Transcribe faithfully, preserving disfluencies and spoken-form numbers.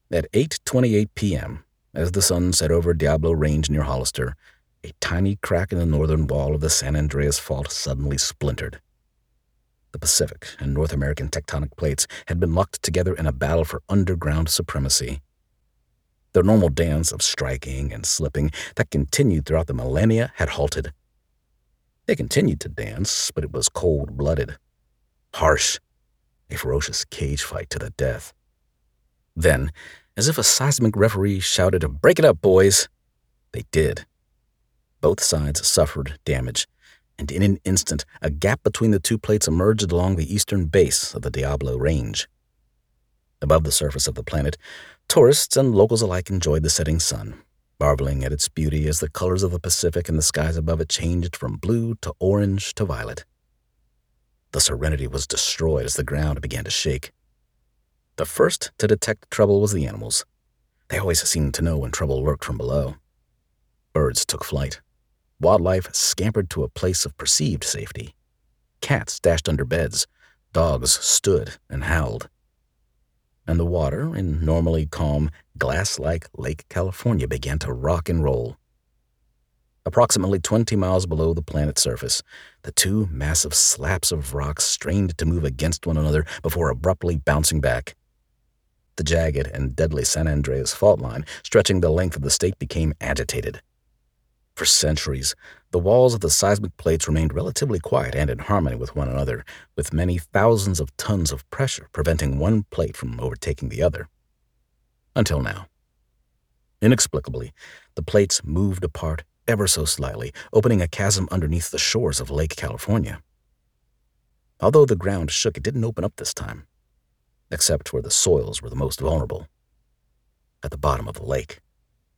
At eight twenty-eight p.m., as the sun set over Diablo Range near Hollister, a tiny crack in the northern wall of the San Andreas Fault suddenly splintered. The Pacific and North American tectonic plates had been locked together in a battle for underground supremacy. Their normal dance of striking and slipping that continued throughout the millennia had halted. They continued to dance, but it was cold-blooded, harsh, a ferocious cage fight to the death. Then, as if a seismic referee shouted, "Break it up, boys!" they did. Both sides suffered damage, and in an instant, a gap between the two plates emerged along the eastern base of the Diablo Range. Above the surface of the planet, tourists and locals alike enjoyed the setting sun, marveling at its beauty as the colors of the Pacific and the skies above it changed from blue to orange to violet. The serenity was destroyed as the ground began to shake. The first to detect trouble was the animals. They always seemed to know when trouble lurked from below. Birds took flight. Wildlife scampered to a place of perceived safety. Cats dashed under beds. Dogs stood and howled. And the water in normally calm, glass-like Lake California began to rock and roll. Approximately twenty miles below the planet's surface, the two massive slabs of rock strained to move against one another before abruptly bouncing back. The jagged and deadly San Andreas fault line, stretching the length of the state, became agitated. For centuries, the walls of the seismic plates remained relatively quiet and in harmony with one another, with many thousands of tons of pressure preventing one plate from overtaking the other. Until now. Inexplicably, the plates moved apart ever so slightly, opening a chasm underneath the shores of Lake California. Although the ground shook, it didn't open up this time, except where the soils were the most vulnerable, at the bottom of the lake.